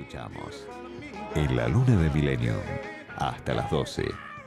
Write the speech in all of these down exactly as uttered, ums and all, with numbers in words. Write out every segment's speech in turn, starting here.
escuchamos. En la luna de Millennium, hasta las doce.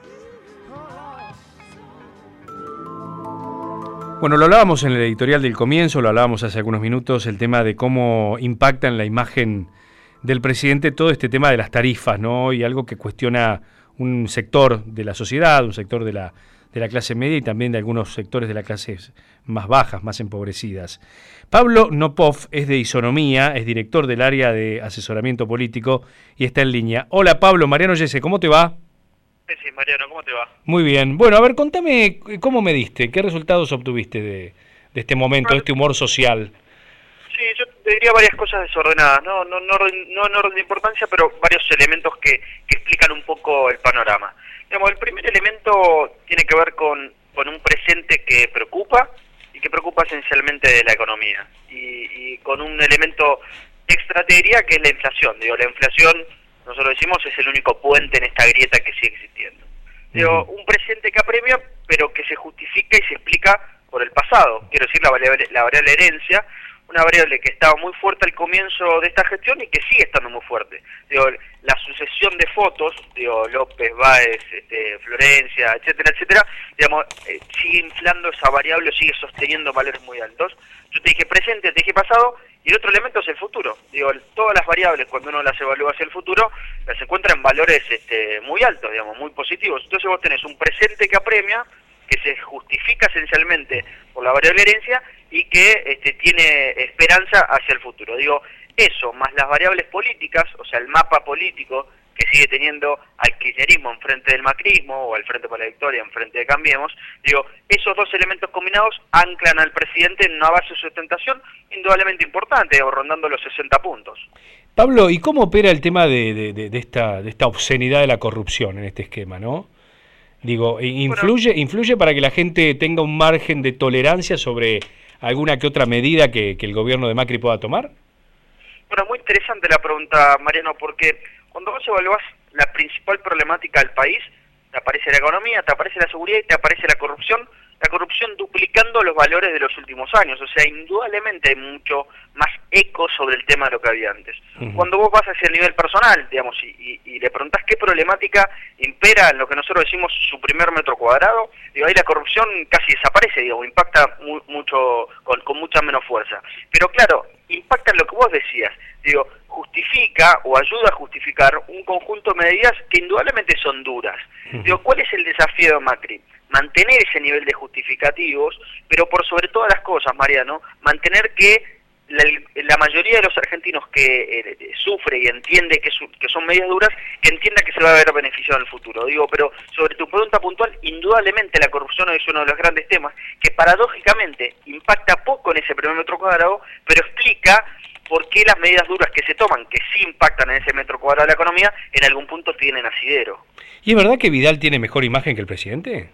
Bueno, lo hablábamos en el editorial del comienzo, lo hablábamos hace algunos minutos, el tema de cómo impacta en la imagen del presidente todo este tema de las tarifas, ¿no? Y algo que cuestiona un sector de la sociedad, un sector de la, de la clase media y también de algunos sectores de las clases más bajas, más empobrecidas. Pablo Nopov es de Isonomía, es director del área de asesoramiento político y está en línea. Hola Pablo, Mariano Yese, ¿cómo te va? Sí, Mariano, ¿cómo te va? Muy bien. Bueno, a ver, contame cómo mediste, qué resultados obtuviste de, de este momento, de este humor social. Sí, yo te diría varias cosas desordenadas, no no no, no en orden de importancia, pero varios elementos que, que explican un poco el panorama. Digamos, el primer elemento tiene que ver con, con un presente que preocupa y que preocupa esencialmente de la economía. Y, y con un elemento extra, te diría, que es la inflación. Digo, la inflación, nosotros decimos, es el único puente en esta grieta que sigue existiendo. Digo, un presente que apremia, pero que se justifica y se explica por el pasado. Quiero decir, la variable, la variable herencia, una variable que estaba muy fuerte al comienzo de esta gestión y que sigue estando muy fuerte. Digo, la sucesión de fotos, digo, López, Báez, este, Florencia, etcétera, etcétera, digamos, eh, sigue inflando esa variable, sigue sosteniendo valores muy altos. Yo te dije presente, te dije pasado, y el otro elemento es el futuro. Digo, todas las variables, cuando uno las evalúa hacia el futuro, las encuentra en valores este, muy altos, digamos, muy positivos. Entonces vos tenés un presente que apremia, que se justifica esencialmente por la variable herencia y que este, tiene esperanza hacia el futuro. Digo, eso, más las variables políticas, o sea, el mapa político que sigue teniendo al kirchnerismo en frente del macrismo o al Frente para la Victoria en frente de Cambiemos, digo, esos dos elementos combinados anclan al presidente en una base de sustentación indudablemente importante, digamos, rondando los sesenta puntos. Pablo, ¿y cómo opera el tema de, de, de, de, esta, de esta obscenidad de la corrupción en este esquema, no? Digo, ¿influye, bueno, influye para que la gente tenga un margen de tolerancia sobre alguna que otra medida que, que el gobierno de Macri pueda tomar? Bueno, muy interesante la pregunta, Mariano, porque cuando vos evaluás la principal problemática del país, te aparece la economía, te aparece la seguridad y te aparece la corrupción, la corrupción duplicando los valores de los últimos años, o sea, indudablemente hay mucho más eco sobre el tema de lo que había antes. Uh-huh. Cuando vos vas hacia el nivel personal, digamos, y, y, y le preguntás qué problemática impera en lo que nosotros decimos su primer metro cuadrado, digo, ahí la corrupción casi desaparece, digo, impacta mu mucho con, con mucha menos fuerza. Pero claro, impacta en lo que vos decías, digo, justifica o ayuda a justificar un conjunto de medidas que indudablemente son duras. Uh-huh. Digo, ¿cuál es el desafío de Macri? Mantener ese nivel de justificativos, pero por sobre todas las cosas, Mariano, mantener que la, la mayoría de los argentinos que eh, sufre y entiende que, su, que son medidas duras, que entienda que se va a ver beneficiado en el futuro. Digo, pero sobre tu pregunta puntual, indudablemente la corrupción es uno de los grandes temas que paradójicamente impacta poco en ese primer metro cuadrado, pero explica por qué las medidas duras que se toman, que sí impactan en ese metro cuadrado de la economía, en algún punto tienen asidero. ¿Y es verdad que Vidal tiene mejor imagen que el presidente?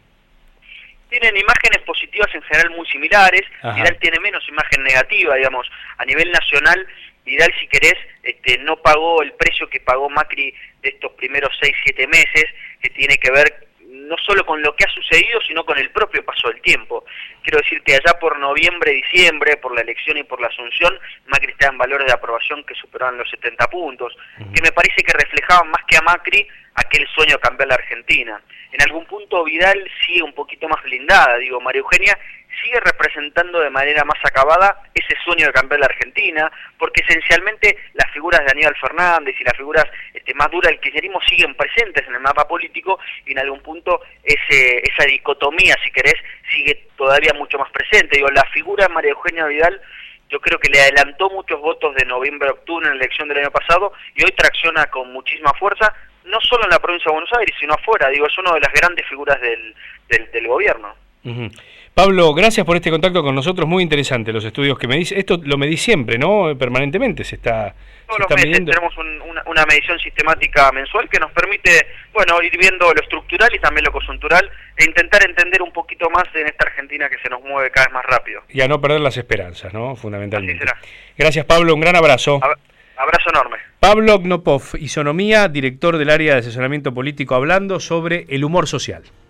Tienen imágenes positivas en general muy similares. Ajá. Vidal tiene menos imagen negativa, digamos, a nivel nacional. Vidal, si querés, este, no pagó el precio que pagó Macri de estos primeros seis, siete meses, que tiene que ver no solo con lo que ha sucedido, sino con el propio paso del tiempo. Quiero decirte, allá por noviembre, diciembre, por la elección y por la asunción, Macri estaba en valores de aprobación que superaban los setenta puntos, uh-huh. que me parece que reflejaban más que a Macri aquel sueño de cambiar la Argentina. En algún punto Vidal sigue un poquito más blindada, digo, María Eugenia sigue representando de manera más acabada ese sueño de cambiar la Argentina, porque esencialmente las figuras de Aníbal Fernández y las figuras este, más duras del kirchnerismo siguen presentes en el mapa político y en algún punto ese, esa dicotomía, si querés, sigue todavía mucho más presente. Digo, la figura de María Eugenia Vidal yo creo que le adelantó muchos votos de noviembre a octubre en la elección del año pasado y hoy tracciona con muchísima fuerza, no solo en la provincia de Buenos Aires, sino afuera. Digo, es una de las grandes figuras del, del, del gobierno. Uh-huh. Pablo, gracias por este contacto con nosotros, muy interesante los estudios que me dice. Esto lo medís siempre, ¿no? Permanentemente se está, Todos se está los meses midiendo. Tenemos un, una, una medición sistemática mensual que nos permite, bueno, ir viendo lo estructural y también lo coyuntural e intentar entender un poquito más en esta Argentina que se nos mueve cada vez más rápido. Y a no perder las esperanzas, ¿no? Fundamentalmente. Así será. Gracias, Pablo, un gran abrazo. Ab- abrazo enorme. Pablo Nopov, Isonomía, director del área de asesoramiento político, hablando sobre el humor social.